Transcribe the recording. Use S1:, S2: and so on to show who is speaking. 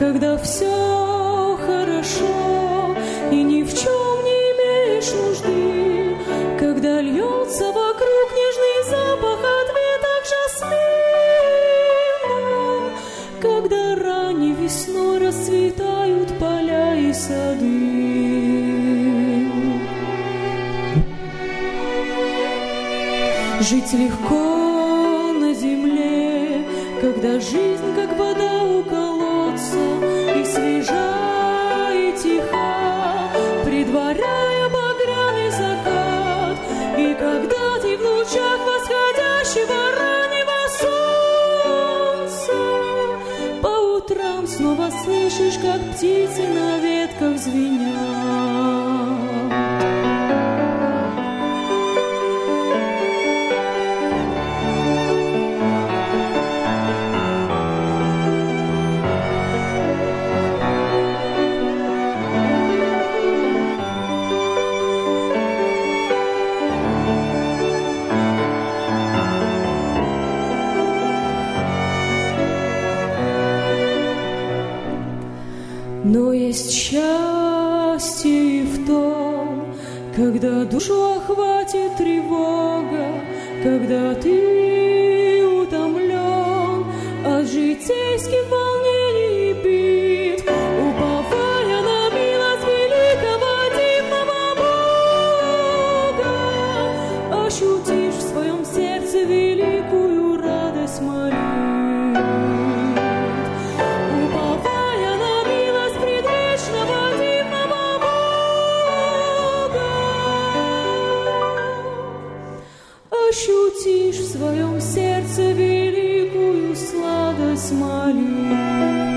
S1: когда все хорошо и ни в чем не имеешь нужды, когда льется вокруг нежный запах от веток жасмина, когда ранней весной расцветают поля и сады. Жить легко на земле, когда жизнь, как вода у колодца, и свежа, и тиха, предваряя багряный закат, и когда ты в лучах восходящего раннего солнца по утрам снова слышишь, как птицы на ветках звенят. Но есть счастье и в том, когда душу охватит тревога, когда ты утомлен от житейских волнений и бит, уповая на милость великого дивного Бога, ощутишь в своем сердце великую радость молитв. Ощутишь в своем сердце великую сладость молитв.